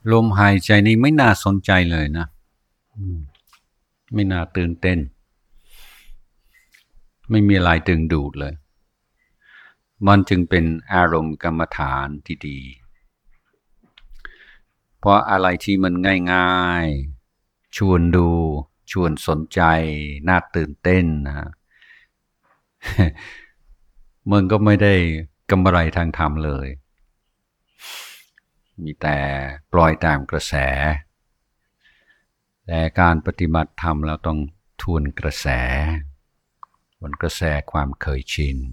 ลมหายใจนี้ไม่น่าสนใจเลยนะไม่น่าตื่นเต้นไม่มีอะไรดึงดูดเลยมันจึงเป็นอารมณ์กรรมฐานที่ดีเพราะอะไรที่มันง่ายๆชวนดูชวนสนใจน่าตื่นเต้นนะมันก็ไม่ได้กำไรทางธรรมเลยมีแต่ปล่อยตามกระแสแต่การปฏิบัติธรรมเราต้องทวนกระแสความเคยชิน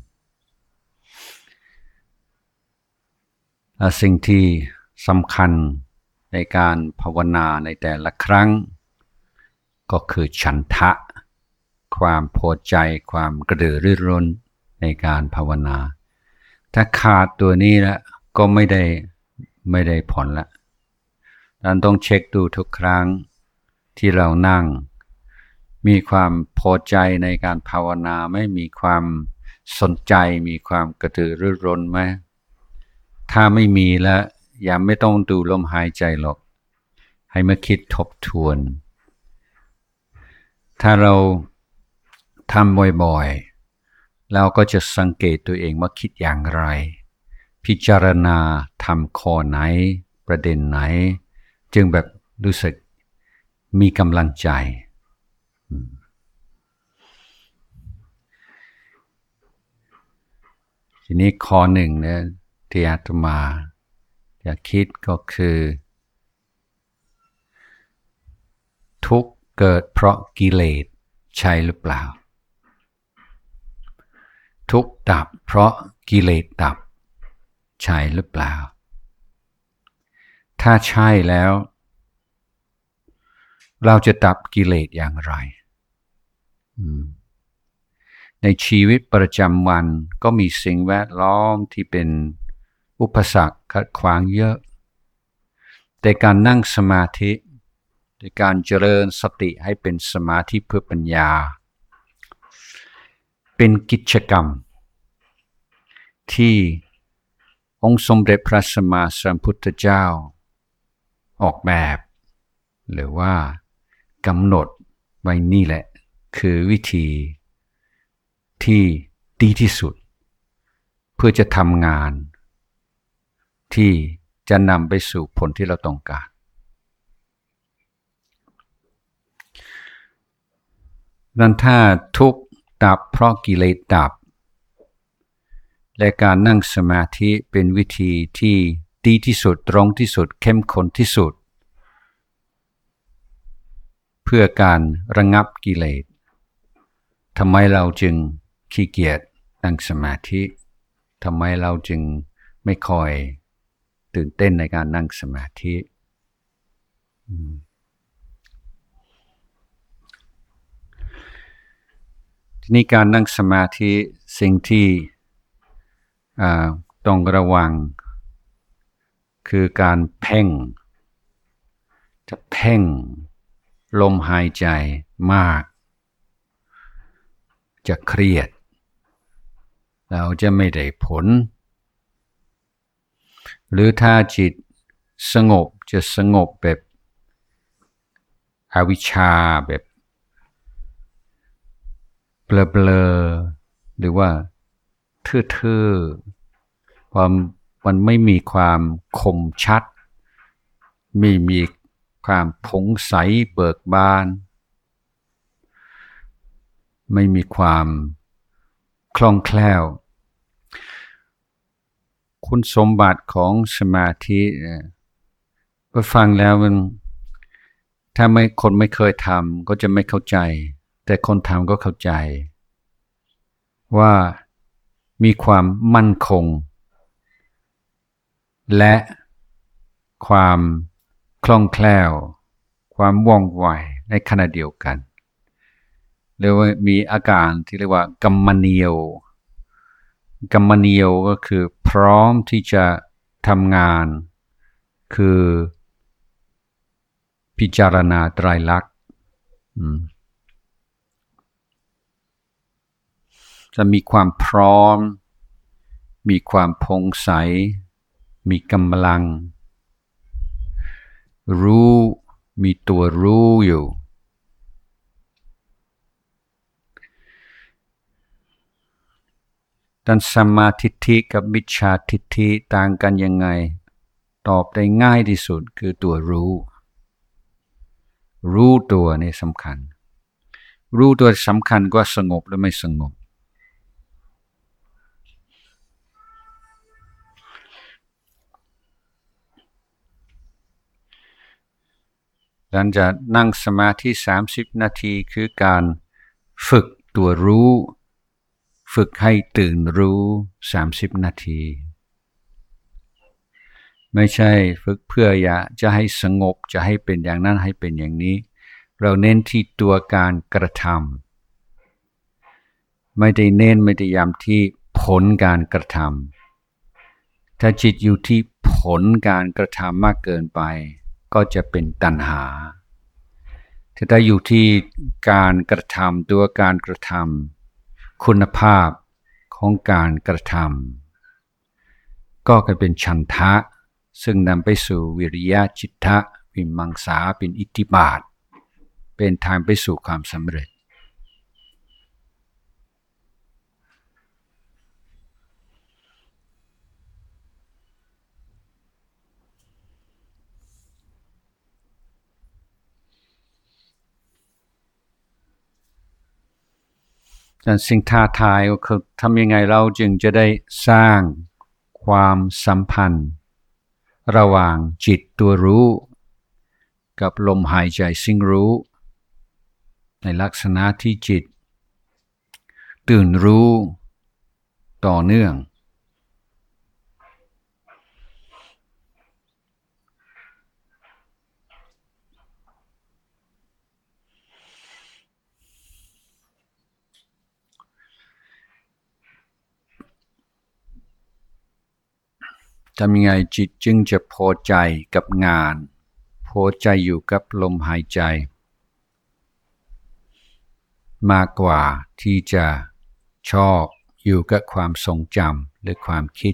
สิ่งที่สำคัญในการภาวนาในแต่ละครั้งก็คือฉันทะความพอใจความกระตือรือร้นในการภาวนาถ้าขาดตัวนี้แล้วก็ไม่ได้ผลละเราต้องเช็คดูทุกครั้งที่เรานั่งมีความพอใจในการภาวนาไม่มีความสนใจมีความกระตือรือร้นไหมถ้าไม่มีแล้วอย่าไม่ต้องดูลมหายใจหรอกให้มาคิดทบทวนถ้าเราทำบ่อยๆเราก็จะสังเกตตัวเองว่าคิดอย่างไรพิจารณาทำข้อไหนประเด็นไหนจึงแบบรู้สึกมีกำลังใจทีนี้ข้อหนึ่งเนี่ยที่อาตมาอยากคิดก็คือทุกข์เกิดเพราะกิเลสใช่หรือเปล่าทุกข์ดับเพราะกิเลสดับใช่หรือเปล่าถ้าใช่แล้วเราจะดับกิเลสอย่างไรในชีวิตประจำวันก็มีสิ่งแวดล้อมที่เป็นอุปสรรคขัดขวางเยอะแต่การนั่งสมาธิในการเจริญสติให้เป็นสมาธิเพื่อปัญญาเป็นกิจกรรมที่องค์สมเด็จพระสัมมาสัมพุทธเจ้าออกแบบหรือว่ากำหนดไว้นี่แหละคือวิธีที่ดีที่สุดเพื่อจะทำงานที่จะนำไปสู่ผลที่เราต้องการนั้นถ้าทุกข์ดับเพราะกิเลสดับและการนั่งสมาธิเป็นวิธีที่ดีที่สุดตรงที่สุดเข้มข้นที่สุดเพื่อการระงับกิเลสทำไมเราจึงขี้เกียจนั่งสมาธิทำไมเราจึงไม่ค่อยตื่นเต้นในการนั่งสมาธิทีนี้การนั่งสมาธิสิ่งที่ต้องระวังคือการเพ่งจะเพ่งลมหายใจมากจะเครียดเราจะไม่ได้ผลหรือถ้าจิตสงบจะสงบแบบอวิชชาแบบเบลอๆหรือว่าทื่อๆความมันไม่มีความคมชัดไม่มีความผ่องใสเบิกบานไม่มีความคล่องแคล่วคุณสมบัติของสมาธิไปฟังแล้วมันถ้าคนไม่เคยทำก็จะไม่เข้าใจแต่คนทำก็เข้าใจว่ามีความมั่นคงและความคล่องแคล่วความว่องไวในขณะเดียวกันเรียกว่ามีอาการที่เรียกว่ากัมมเนียวก็คือพร้อมที่จะทำงานคือพิจารณาไตรลักษณ์จะมีความพร้อมมีความผ่องใสมีกำลังรู้มีตัวรู้อยู่ดังสัมมาทิฏฐิกับมิจฉาทิฏฐิต่างกันยังไงตอบได้ง่ายที่สุดคือตัวรู้ตัวนี่สำคัญรู้ตัวสำคัญกว่าสงบหรือไม่สงบหลังจากนั่งสมาธิ30 นาทีคือการฝึกตัวรู้ฝึกให้ตื่นรู้30 นาทีไม่ใช่ฝึกเพื่ออยากจะให้สงบจะให้เป็นอย่างนั้นให้เป็นอย่างนี้เราเน้นที่ตัวการกระทำไม่ได้เน้นไม่ได้ย้ำที่ผลการกระทำถ้าจิตอยู่ที่ผลการกระทำมากเกินไปก็จะเป็นตัณหาถ้าอยู่ที่การกระทำตัวการกระทำคุณภาพของการกระทำก็จะเป็นฉันทะซึ่งนำไปสู่วิริยะจิตตะวิมังสาเป็นอิทธิบาทเป็นทางไปสู่ความสำเร็จแต่สิ่งท้าทายก็คือทำยังไงเราจึงจะได้สร้างความสัมพันธ์ระหว่างจิตตัวรู้กับลมหายใจสิ่งรู้ในลักษณะที่จิตตื่นรู้ต่อเนื่องทำยังไงจิตจึงจะพอใจกับงานพอใจอยู่กับลมหายใจมากกว่าที่จะชอบอยู่กับความทรงจำหรือความคิด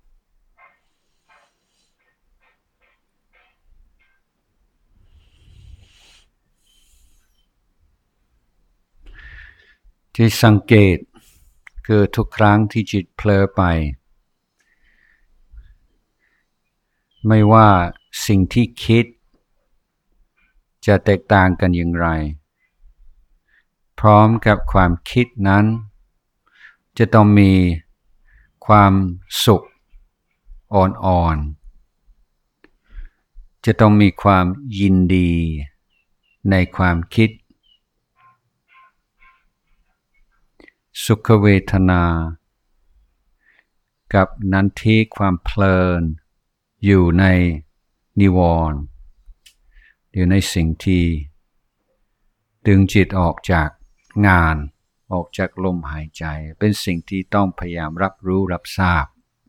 ที่สังเกตคือทุกครั้งที่จิตเผลอไปไม่ว่าสิ่งที่คิดจะแตกต่างกันอย่างไรพร้อมกับความคิดนั้นจะต้องมีความสุขอ่อนๆจะต้องมีความยินดีในความคิดสุขเวทนากับนันทิความเพลินอยู่ในนิวรณ์อยู่ในสิ่งที่ดึงจิตออกจากงานออกจากลมหายใจเป็นสิ่งที่ต้องพยายามรับรู้รับทราบ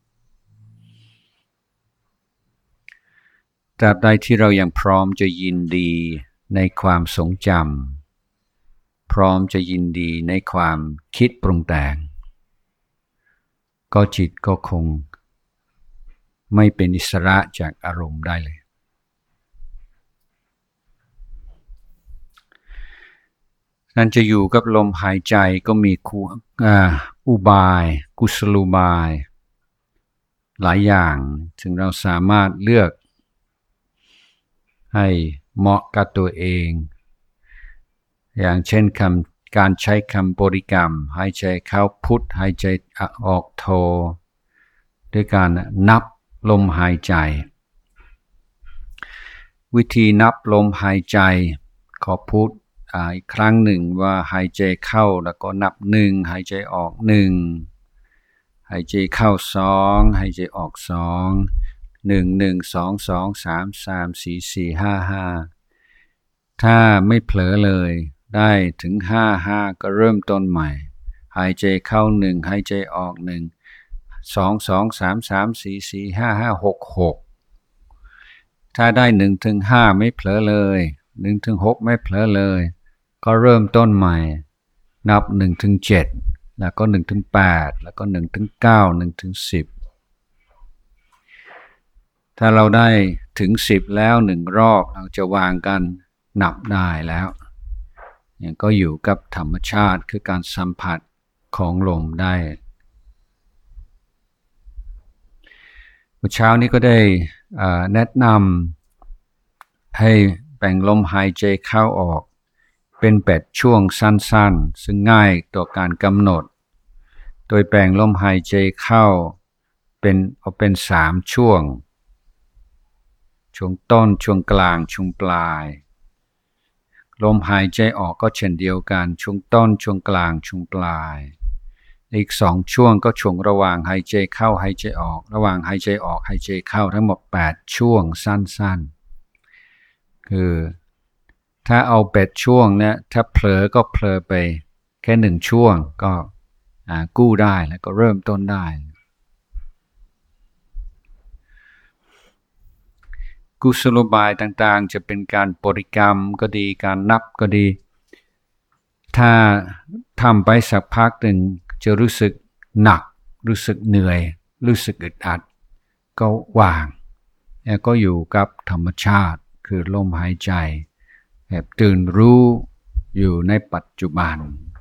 ตราบใดที่เรายังพร้อมจะยินดีในความทรงจำพร้อมจะยินดีในความคิดปรุงแต่งก็จิตก็คงไม่เป็นอิสระจากอารมณ์ได้เลยนั่นจะอยู่กับลมหายใจก็มีอุบายกุศโลบายหลายอย่างถึงเราสามารถเลือกให้เหมาะกับตัวเองอย่างเช่นการใช้คำบริกรรมหายใจเข้าพุทหายใจออกโทด้วยการนับลมหายใจวิธีนับลมหายใจขอพูดอีกครั้งหนึ่งว่าหายใจเข้าแล้วก็นับ1หายใจออก1หายใจเข้า2หายใจออก2 1 1 2 2 3 3 4 4 5 5ถ้าไม่เผลอเลยได้ถึง5ก็เริ่มต้นใหม่หายใจเข้า1หายใจออก1 2 2 3 3 4 4 5 5 6 6ถ้าได้1ถึง5ไม่เผลอเลย1ถึง6ไม่เผลอเลยก็เริ่มต้นใหม่นับ1ถึง7แล้วก็1ถึง8แล้วก็1ถึง9 1ถึง10ถ้าเราได้ถึง10แล้ว1รอบเราจะวางกันนับได้แล้วก็อยู่กับธรรมชาติคือการสัมผัสของลมได้เมื่อเช้านี้ก็ได้แนะนำให้แบ่งลมหายใจเข้าออกเป็น8ช่วงสั้นๆซึ่งง่ายต่อการกำหนดโดยแบ่งลมหายใจเข้าเป็น3ช่วงต้นช่วงกลางช่วงปลายลมหายใจออกก็เช่นเดียวกันช่วงต้นช่วงกลางช่วงปลายอีก2ช่วงก็ช่วงระหว่างหายใจเข้าหายใจออกระหว่างหายใจออกหายใจเข้าทั้งหมด8ช่วงสั้นๆคือถ้าเอา8ช่วงเนี่ยถ้าเผลอก็เผลอไปแค่1ช่วงก็กู้ได้แล้วก็เริ่มต้นได้กุศโลบายต่างๆจะเป็นการบริกรรมก็ดีการนับก็ดีถ้าทำไปสักพักหนึ่งจะรู้สึกหนักรู้สึกเหนื่อยรู้สึกอึดอัดก็วางแล้วก็อยู่กับธรรมชาติคือลมหายใจแบบตื่นรู้อยู่ในปัจจุบัน